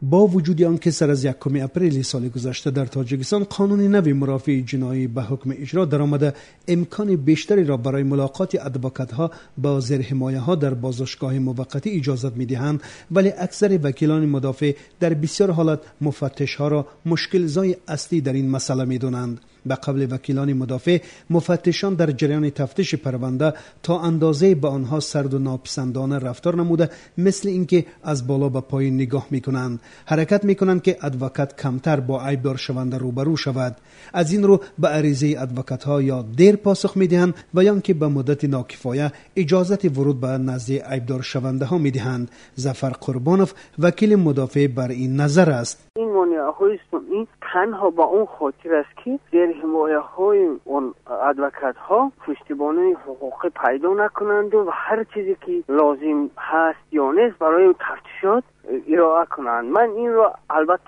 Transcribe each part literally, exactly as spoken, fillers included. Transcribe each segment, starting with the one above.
با وجود آنکه سر از یکم اپریل سال گذشته در تاجیکستان قانون نوی مرافع جنایی به حکم اجرا درآمده، امکان بیشتری را برای ملاقات ادوکات‌ها با زیرحمایه‌ها در بازداشتگاه موقتی اجازت می‌دهند، ولی اکثر وکیلان مدافع در بسیار حالات مفتش‌ها را مشکل‌زای اصلی در این مسئله می‌دانند. به قبل وکیلان مدافع، مفتشان در جریان تفتیش پرونده تا اندازه به آنها سرد و ناپسندانه رفتار نموده، مثل اینکه از بالا به پایین نگاه میکنند، حرکت میکنند که ادوکات کمتر با عیبدار شونده روبرو شود. از این رو به عریضه ادوکات ها یا دیر پاسخ میدهند و یا که به مدت ناکفایه اجازت ورود به نزد عیبدار شونده ها میدهند. ظفر قربانوف وکیل مدافع بر این نظر است. این مانع‌های این تنها با اون خاطر است که زیر حمایه های اون ادوکات ها پشتیبانی حقوقی پیدا نکنند و هر چیزی که لازم هست یا نیست برای تفتیشات ارائه کنند. من این را البته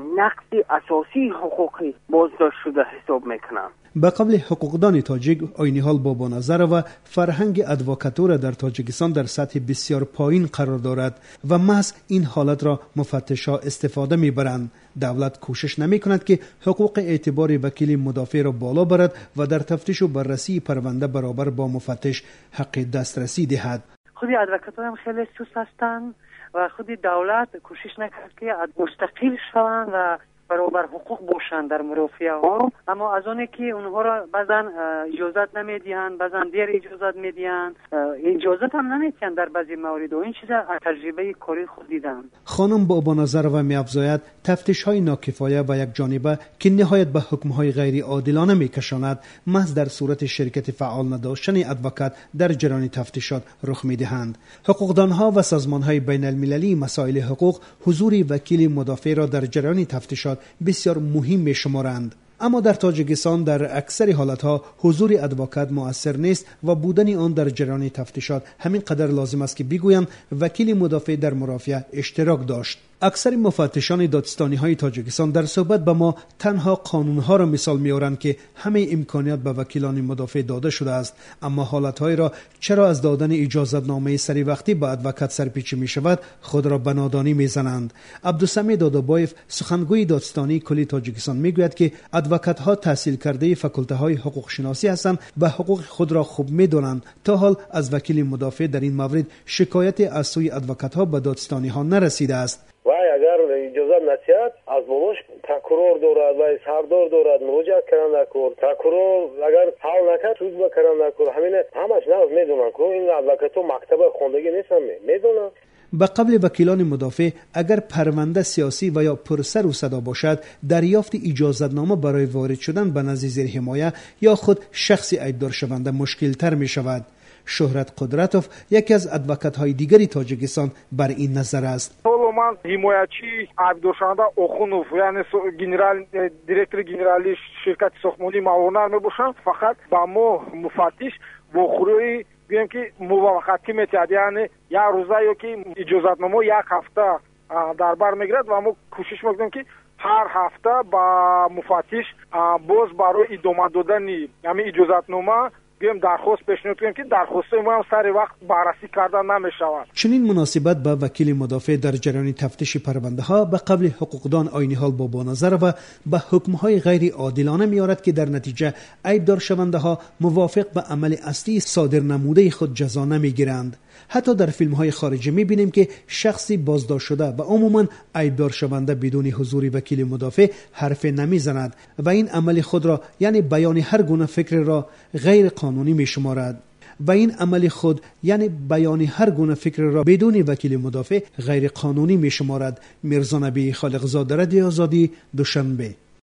نقض اساسی حقوقی بازداشت شده حساب میکنم. به قبل حقوقدان تاجیک عینی حال بابا نظر و فرهنگ ادوکاتور در تاجیکستان در سطح بسیار پایین قرار دارد و محض این حالت را مفتش‌ها استفاده میبرند. دولت کوشش نمی کند که حقوق اعتبار وکیل مدافع را بالا برد و در تفتیش و بررسی پرونده برابر با مفتش حق دسترسی دهد. خود ادوکات‌ها هم خیلی سست هستند و خود دولت کوشش نکرد که مستقل شوند و برابر حقوق باشند در مرافعه ها، اما از آنه که اونها را بعضا اجازت نمیدهند، بعضا دیر اجازت میدهند، اجازت هم نمیدهند در بعضی موارد و این چیزا تجربه کاری خود دیدم. خانم بابا نظر و می‌افزاید تفتیش های ناکفایه و یک جانبه که نهایت به حکم های غیر عادلانه میکشاند، محض در صورت شرکت فعال نداشتن ادوکات در جریان تفتیشات رخ میدهند. حقوقدان ها و سازمان های بین المللی مسائل حقوق حضور وکیل مدافع را در جریان تفتیشات بسیار مهم می شمارند. اما در تاجیکستان در اکثر حالتها حضور ادوکات مؤثر نیست و بودن آن در جریان تفتیشات همین قدر لازم است که بگویند وکیل مدافع در مرافعه اشتراک داشت. اکثر مفتشان دادستانی های تاجیکستان در صحبت به ما تنها قانون ها را مثال میارند که همه امکانات به وکیلان مدافع داده شده است، اما حالت های را چرا از دادن اجازت نامه سری وقتی به ادوکات سرپیچی می شود خود را به نادانی میزنند. عبدالسمی دادابایف سخنگوی دادستانی کلی تاجیکستان میگوید که ادوکات ها تحصیل کرده فاکولته های حقوق شناسی هستند و حقوق خود را خوب میدانند. تا حال از وکیل مدافع در این مورد شکایت از سوی ادوکات ها به دادستانی ها نرسیده است. و اگر اجازه نصیحت از بالاش تکرار دارد و سردار دارد مراجعه کردن نکرد، تکرار اگر حل نکرد سود بکردن نکرد، همین همش نه میدونن که این ادوکاتو مکتب خوندگی نیستن میدونن. به قبل وکیلان مدافع اگر پرونده سیاسی و یا پرسر و صدا باشد، دریافت اجازتنامه برای وارد شدن به نزد زیر حمایه یا خود شخصی عیبدار شونده مشکل تر می شود. شهرت قدرتوف یکی از ادوکات های دیگری تاجیکستان بر این نظر است. من حمایتچی عیبدار شونده اوخونوف یعنی گنرال دیرکتور گنرالی شرکت ساختمانی موانع می باشم، فقط با ما مفتش وخوری بگیم که موافقتی میتید، یعنی یک روزه یا که اجازتنامه یک هفته در بر میگیرد و ما کوشش میکنیم که هر هفته با مفتش باز برای ادامه دادن یعنی اجازتنامه بیم درخواست پیشنهاد کنیم که درخواست ما هم سر وقت بررسی کردن نمیشود. چنین مناسبت به وکیل مدافع در جریان تفتیش پرونده ها به قبل حقوقدان عینی حال بابا نظر و به حکم های غیر عادلانه میارد که در نتیجه عیبدار شونده ها موافق به عمل اصلی صادر نموده خود جزا نمیگیرند. حتی در فیلم های خارجی میبینیم که شخصی بازداشت شده و عموما عیبدار شونده بدون حضور وکیل مدافع حرف نمیزند و این عمل خود را یعنی بیان هر گونه فکر را غیر قانونی میشمارد و این عمل خود یعنی بیان هر گونه فکر را بدون وکیل مدافع غیر قانونی میشمارد. میرزا نبی خالقزاده، رادیو آزادی، دوشنبه.